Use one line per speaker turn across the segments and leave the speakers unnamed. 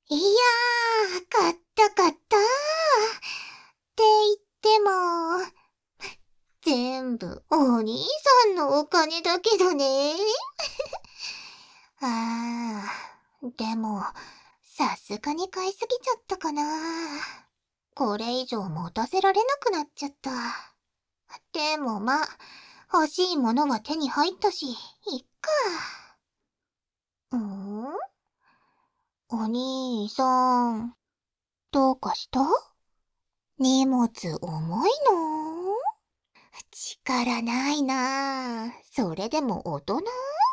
いやー、買った買ったー。って言っても、全部お兄さんのお金だけどね。でも、さすがに買いすぎちゃったかな。これ以上持たせられなくなっちゃった。でもまあ、欲しいものは手に入ったし、いっか。お兄さん、どうかした？荷物重いの？力ないなぁ。それでも大人？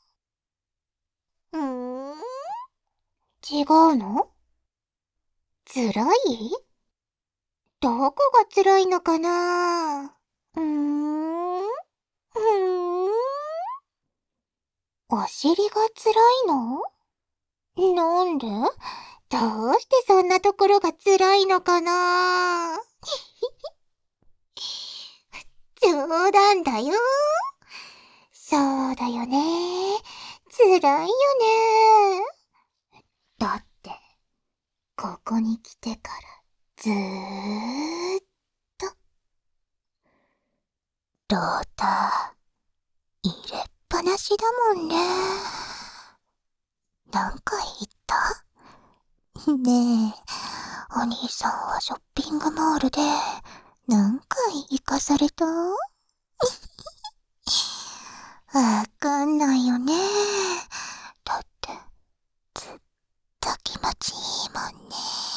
うーん、違うの？辛い？どこが辛いのかな？うーん、お尻が辛いの？なんで？どうしてそんなところが辛いのかな？冗談だよ。そうだよね。辛いよね。だって、ここに来てからずーっと、ローター入れっぱなしだもんね。何回言った？ねえ、お兄さんはショッピングモールで何回行かされた？わかんないよね。だって、ずっと気持ちいいもんね。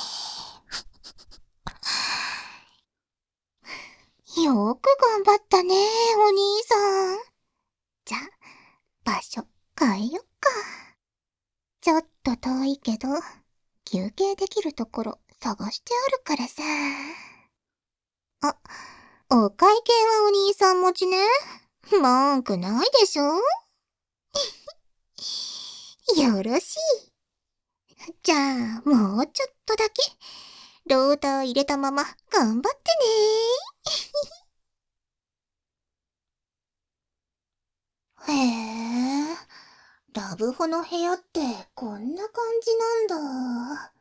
よく頑張ったね、お兄さん。じゃ、場所変えよっか。ちょっと遠いけど、休憩できるところ探してあるからさ。あ、お会計はお兄さん持ちね。文句ないでしょ？よろしい。じゃあ、もうちょっとだけ、ローター入れたまま頑張ってね。へえ、ラブホの部屋ってこんな感じなんだ。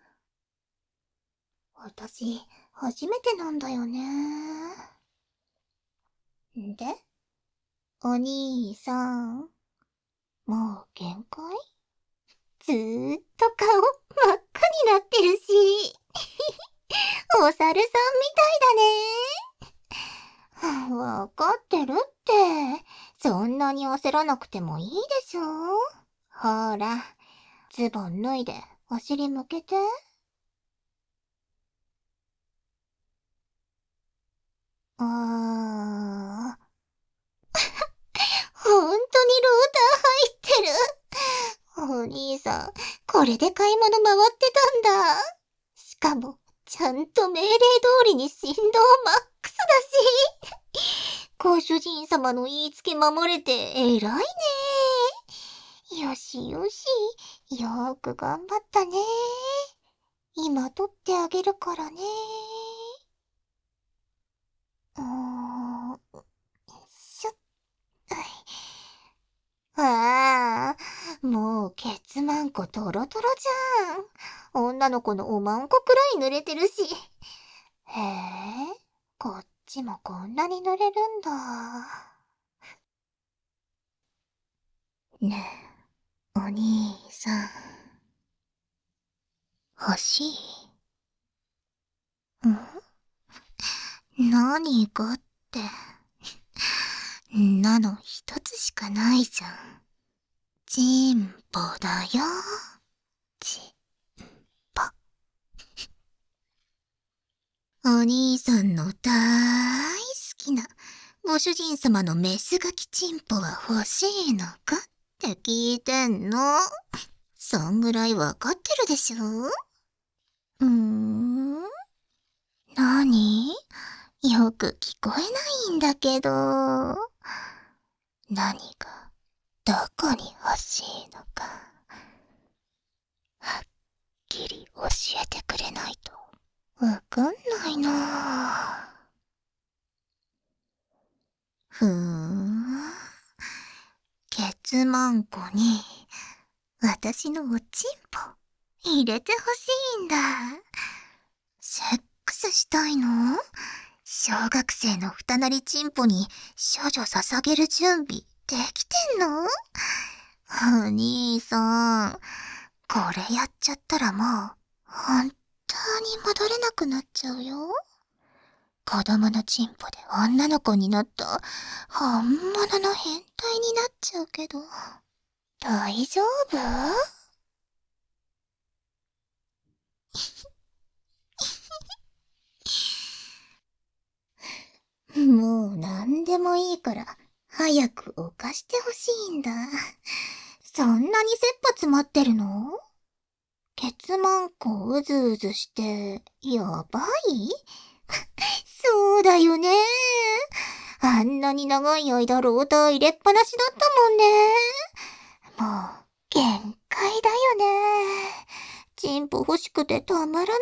私、初めてなんだよね。で、お兄さん、もう限界？ずーっと顔真っ赤になってるし、お猿さんみたいだね。わかってるって。そんなに焦らなくてもいいでしょ。ほら、ズボン脱いでお尻向けて。あー。ほんとにローター入ってる。お兄さん、これで買い物回ってたんだ。しかも、ちゃんと命令通りに振動マックスだし。ご主人様の言いつけ守れて偉いね。よしよし、よーく頑張ったね。今取ってあげるからね。しょっ。ああ、もうケツマンコトロトロじゃん。女の子のおまんこくらい濡れてるし。へえ、こっちもこんなに濡れるんだ。ねえ、お兄さん、欲しい？何がって。んなの一つしかないじゃん。チンポだよ。チンポ。お兄さんの大好きなご主人様のメスガキチンポは欲しいのかって聞いてんの。そんぐらいわかってるでしょ？なに？よく聞こえないんだけど。何が、どこに欲しいのか、はっきり教えてくれないとわかんないな。ふーん。ケツマンコに、私のおちんぽ。 入れてほしいんだ。セックスしたいの？小学生の二なりチンポに少女捧げる準備できてんの？お兄さん、これやっちゃったらもう本当に戻れなくなっちゃうよ。子供のチンポで女の子になった本物の変態になっちゃうけど、大丈夫？もう何でもいいから早く犯してほしいんだ。そんなに切羽詰まってるの？ケツマンコうずうずしてやばい？そうだよね。あんなに長い間ローター入れっぱなしだったもんね。もう限界だよね。チンポ欲しくてたまらないよね。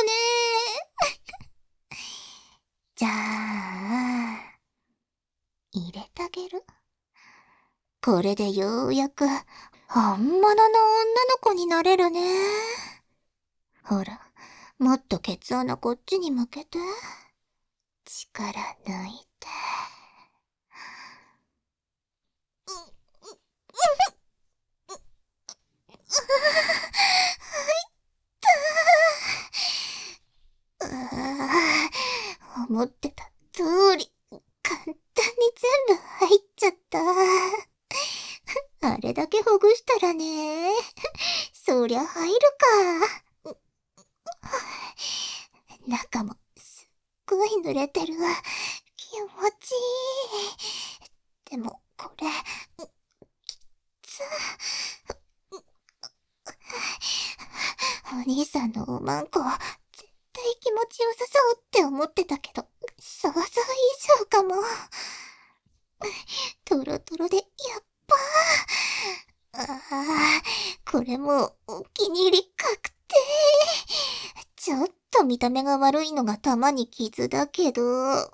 じゃあ、入れてあげる。これでようやく本物の女の子になれるね。ほら、もっとケツ穴こっちに向けて。力抜いて。思ってた通り、簡単に全部入っちゃった。あれだけほぐしたらね。そりゃ入るか。中もすっごい濡れてる。気持ちいい。でもこれ、きつ。お兄さんのおまんこ、絶対気持ちよさそうって思ってたけど、想像以上かも。トロトロでやっばー。これもうお気に入り確定。ちょっと見た目が悪いのがたまに傷だけど。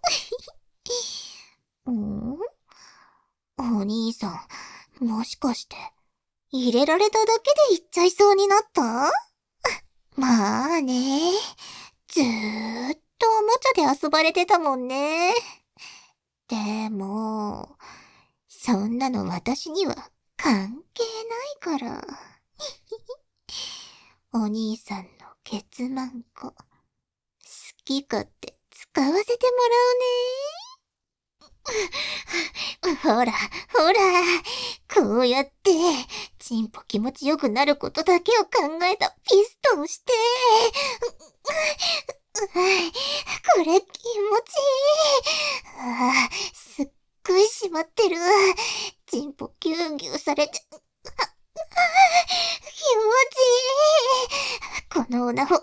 お兄さん、もしかして、入れられただけでいっちゃいそうになった？まあね。ずーっとおもちゃで遊ばれてたもんね。でも、そんなの私には関係ないから。お兄さんのケツマンコ、好き勝手使わせてもらうね。ほら、ほら、こうやって、チンポ気持ちよくなることだけを考えたピストンして、これ気持ちいい。すっごい締まってる。チンポギューギューされて、気持ちいい。このオナホ、最高かも。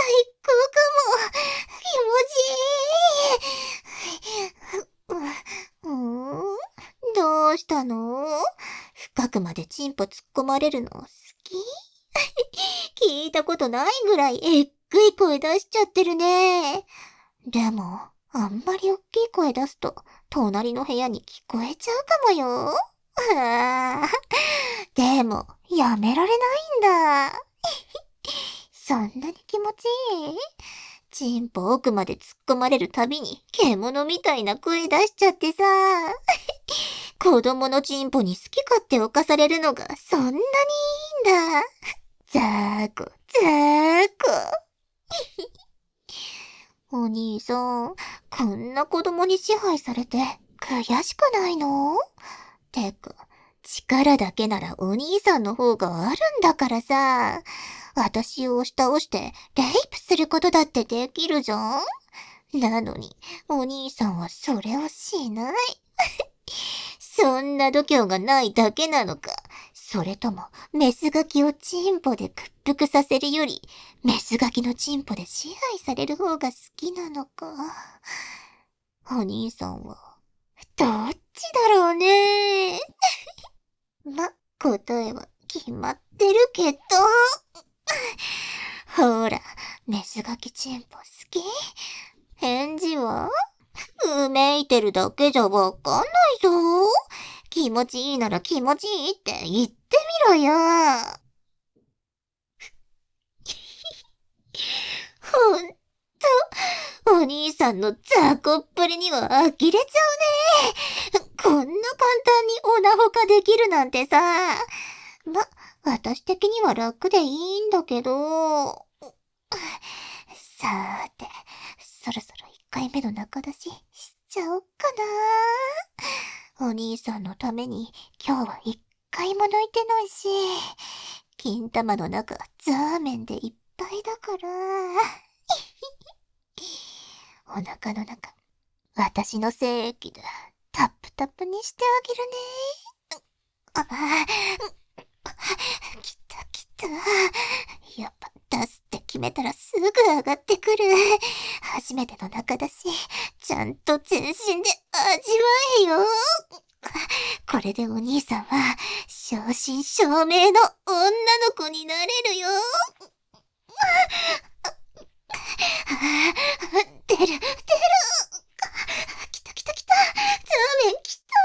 気持ちいい。どうしたの？深くまでチンポ突っ込まれるの好き？聞いたことないぐらいえっぐい声出しちゃってるね。でも、あんまりおっきい声出すと、隣の部屋に聞こえちゃうかもよ。でも、やめられないんだ。そんなに気持ちいい？チンポ奥まで突っ込まれるたびに、獣みたいな声出しちゃってさ。子供のチンポに好き勝手犯されるのがそんなにいいんだ。ざーこ、ざーこ。お兄さん、こんな子供に支配されて悔しくないの？てか、力だけならお兄さんの方があるんだからさ。私を押し倒してレイプすることだってできるじゃん？なのに、お兄さんはそれをしない。そんな度胸がないだけなのか。それとも、メスガキをチンポで屈服させるより、メスガキのチンポで支配される方が好きなのか。お兄さんは、どっちだろうね。ま、答えは決まってるけど。ほら、メスガキチンポ好き？返事は？うめいてるだけじゃわかんないぞ。気持ちいいなら気持ちいいって言ってみろよ。 さんの雑魚っぷりには呆れちゃうね。こんな簡単にオナホ化できるなんてさ。私的には楽でいいんだけど。さーて、そろそろ1回目の中出ししちゃおっかな。お兄さんのために今日は1回も抜いてないし、金玉の中ザーメンでいっぱいだから。お腹の中、私の精液でタップタップにしてあげるね。来た来た。やっぱ出すって決めたらすぐ上がってくる。初めての中だし、ちゃんと全身で味わえよ。これでお兄さんは正真正銘の女の子になれるよ。出る。来た。ザーメン来た。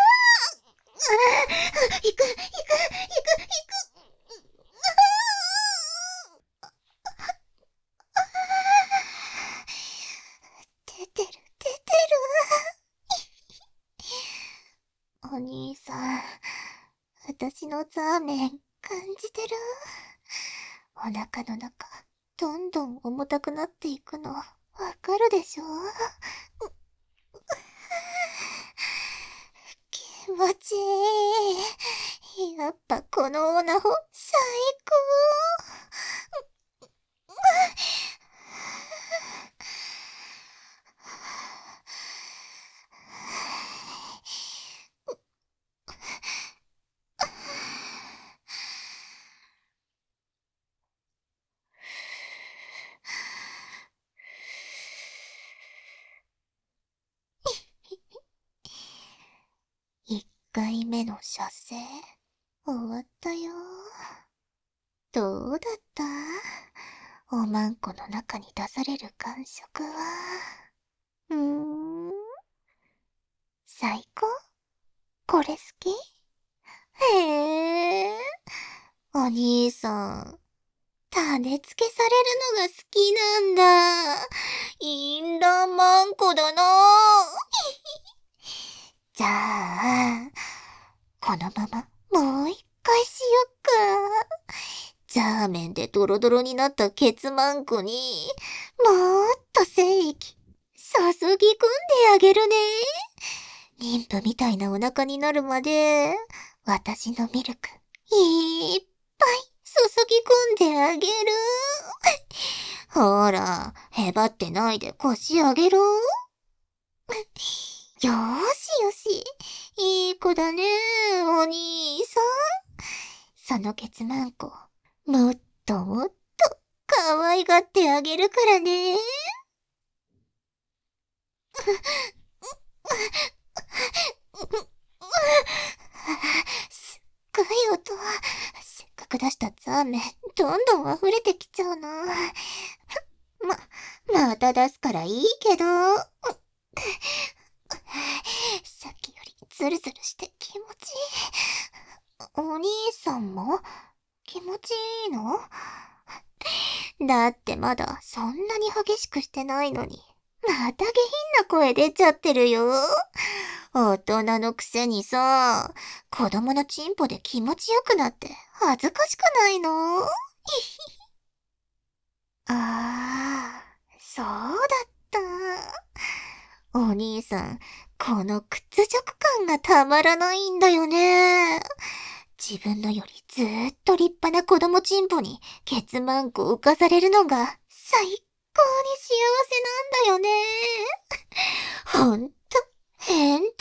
行く。出てる。お兄さん、私のザーメン感じてる？お腹の中、どんどん重たくなっていくの、わかるでしょ？気持ちいい。やっぱこのオナホ、最高。1回目の射精、終わったよ。どうだった？おまんこの中に出される感触は。最高？これ好き？へえ。お兄さん、種付けされるのが好きなんだ。淫乱マンコだな。じゃあ、このままもう一回しよっか。ザーメンでドロドロになったケツマンコに、もっと精液、注ぎ込んであげるね。妊婦みたいなお腹になるまで、私のミルク、いっぱい注ぎ込んであげる。ほら、へばってないで腰上げろ。よーしよし。いい子だね、お兄さん。そのケツマンコ、もっと可愛がってあげるからね。すっごい音。せっかく出したザーメン、どんどん溢れてきちゃうな。また出すからいいけど。さっきよりズルズルして気持ちいい。お兄さんも気持ちいいの？だってまだそんなに激しくしてないのに、また下品な声出ちゃってるよ。大人のくせにさ、子供のチンポで気持ちよくなって恥ずかしくないの？そうだった。お兄さん、この屈辱感がたまらないんだよね。自分のよりずーっと立派な子供チンポにケツマンコを浮かされるのが最高に幸せなんだよね。ほんと、変態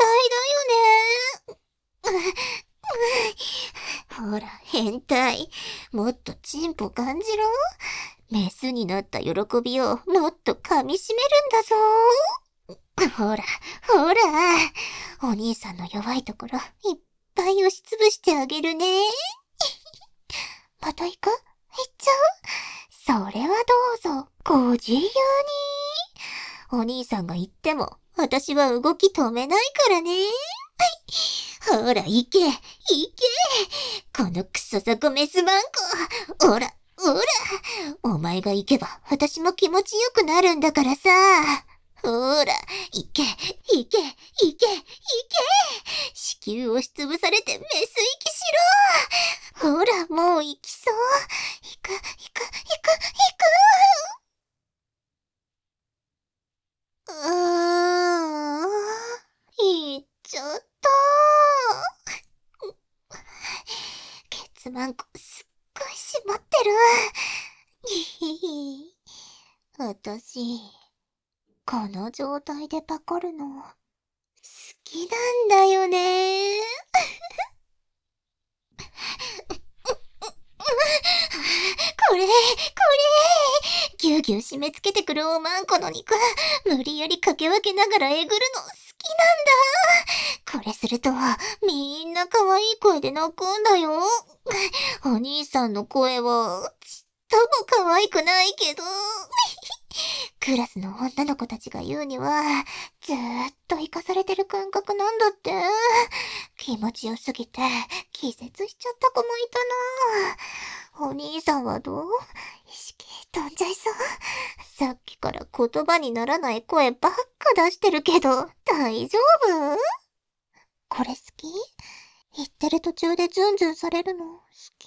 だよね。ほら、変態。もっとチンポ感じろ。メスになった喜びをもっと噛み締めるんだぞ。ほら、お兄さんの弱いところいっぱい押しつぶしてあげるね。また行く？行っちゃう？それはどうぞ、ご自由に。お兄さんが言っても、私は動き止めないからね。ほら、行け。このクソザコメスマンコ。ほら。お前が行けば、私も気持ちよくなるんだからさ。 ほら、いけ、いけ、いけ、いけ。子宮押しつぶされてメス息しろ。ほら、もう行きそう。行く、行く、行く、行く。行っちゃった。ケツマンコすっごい締まってる。私、この状態でパコるの、好きなんだよね。これ、ぎゅうぎゅう締め付けてくるおまんこの肉、無理やりかけ分けながらえぐるの好きなんだ。これすると、みんな可愛い声で泣くんだよ。お兄さんの声は、ちっとも可愛くないけど。クラスの女の子たちが言うには、ずーっと生かされてる感覚なんだって。気持ちよすぎて、気絶しちゃった子もいたな。お兄さんはどう？意識飛んじゃいそう。さっきから言葉にならない声ばっか出してるけど、大丈夫？これ好き？言ってる途中でズンズンされるの好き？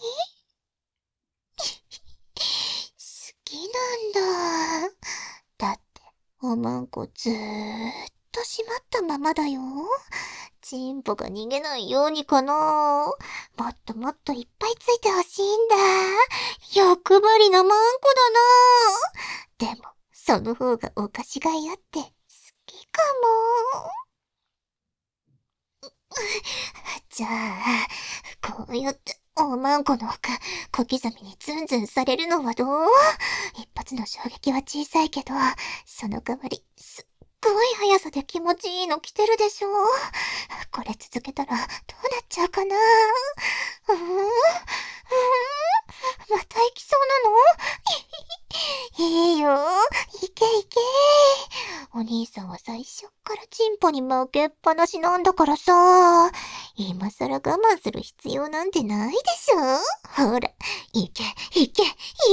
好きなんだ。だって、おまんこずーっと閉まったままだよ。チンポが逃げないようにかな。もっともっといっぱいついてほしいんだ。欲張りなまんこだな。でも、その方がお菓子がいあって好きかも。じゃあ、こうやっておまんこの小刻みにズンズンされるのはどう？一発の衝撃は小さいけど、その代わり、すっごい速さで気持ちいいの来てるでしょ？これ続けたらどうなっちゃうかな？また行きそうなの？いいよ。いけいけ。お兄さんは最初っからチンポに負けっぱなしなんだからさ。今更我慢する必要なんてないでしょ？ほら、いけ、いけ、いけ。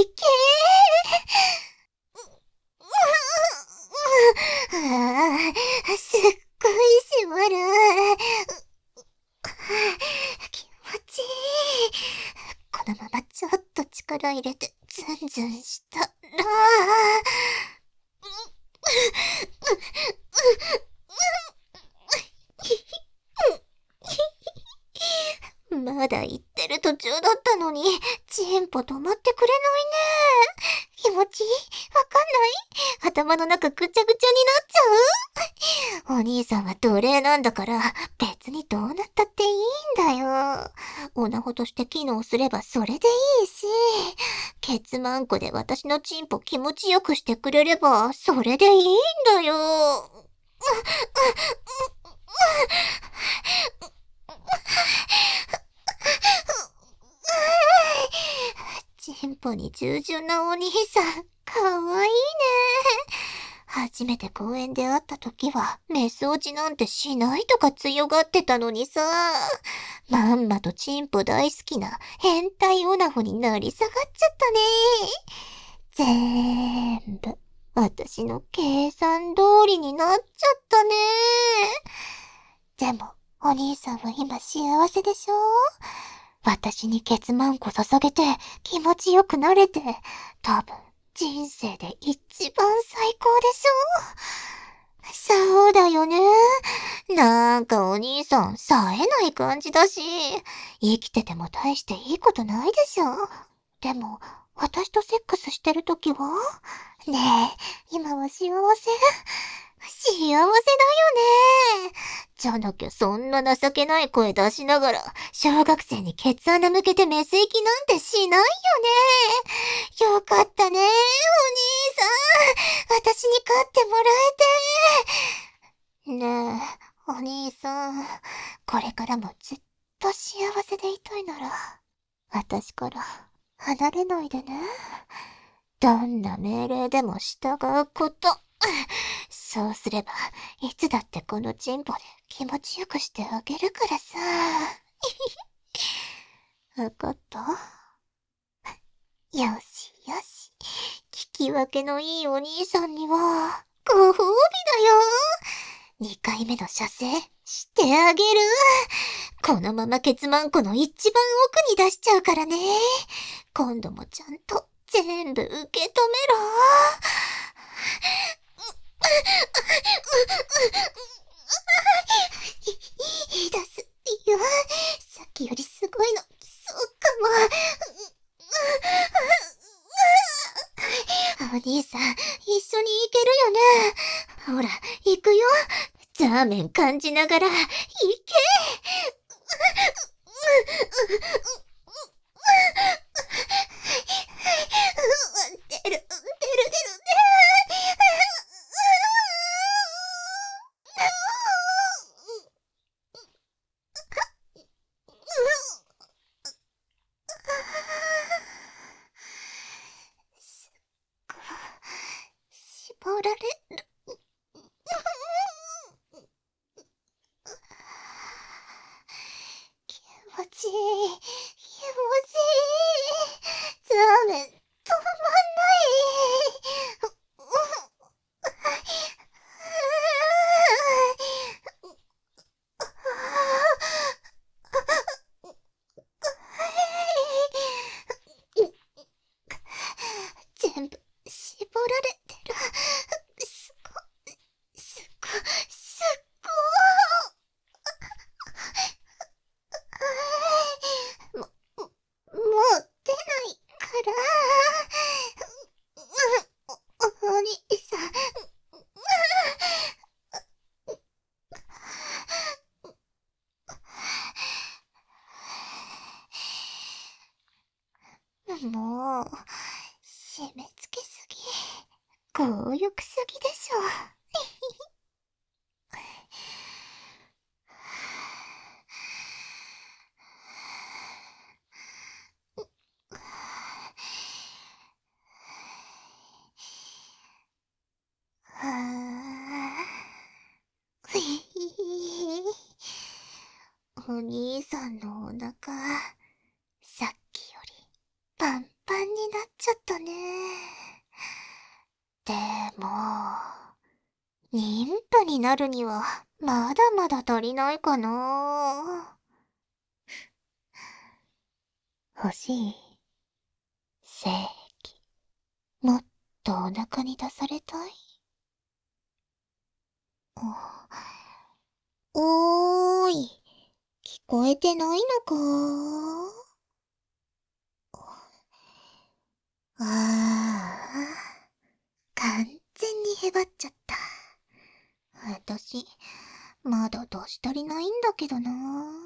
すっごい締まる。気持ちいい。このままちょっと力入れてズンズンしたら、まだ言ってる途中だったのに、チンポ止まってくれないね。気持ちいい？わかんない？頭の中ぐちゃぐちゃになっちゃう？お兄さんは奴隷なんだから、別にどうなったっていいんだよ。オナホとして機能すればそれでいいし、ケツマンコで私のチンポ気持ちよくしてくれれば、それでいいんだよ。チンポに従順なお兄さん、かわいいね。初めて公園で会った時は、メス落ちなんてしないとか強がってたのにさ、まんまとチンポ大好きな変態オナホになり下がっちゃったね。全部、私の計算通りになっちゃったね。でも、お兄さんは今幸せでしょ？私にケツマンコ捧げて気持ちよくなれて、多分人生で一番最高でしょ？そうだよね。なんかお兄さん冴えない感じだし、生きてても大していいことないでしょ。でも、私とセックスしてるときは？ねえ、今は幸せ？幸せだよね。じゃなきゃそんな情けない声出しながら、小学生にケツ穴向けてメス息なんてしないよね。よかったね、お兄さん。私に勝ってもらえて。ねえ、お兄さん。これからもずっと幸せでいたいなら、私から離れないでね。どんな命令でも従うこと。そうすれば、いつだってこのチンポで気持ちよくしてあげるからさ。わかった？よしよし。聞き分けのいいお兄さんには、 ご褒美だよ。2回目の射精してあげる。このままケツマンコの一番奥に出しちゃうからね。今度もちゃんと全部受け止めろ。出すよ。さっきよりすごいの。そうかも。お兄さん、一緒に行けるよね。ほら、行くよ。ザーメン感じながら、行け。出る。絞られる。気持ちいい。ザーメン、止まんない。全部絞られてる。すごい。もう出ないから。お兄さん。もう、締め付けすぎ。強欲すぎでしょ。お兄さんのお腹、さっきよりパンパンになっちゃったね。でも、妊婦になるにはまだまだ足りないかな。欲しい。精液。もっとお腹に出されたい。おーい。聞こえてないのか？ああ、完全にへばっちゃった。私、まだ出し足りないんだけどな。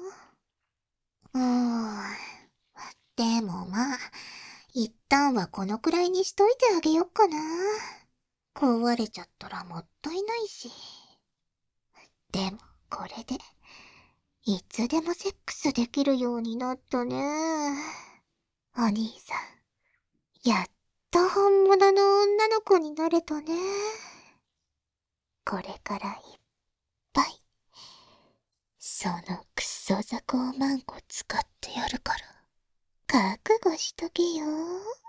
でもまあ、一旦はこのくらいにしといてあげよっかな。壊れちゃったらもったいないし。でもこれで、いつでもセックスできるようになったね。お兄さん、やっと本物の女の子になれたね。これからいっぱい、そのクソザコウマンコ使ってやるから、覚悟しとけよ。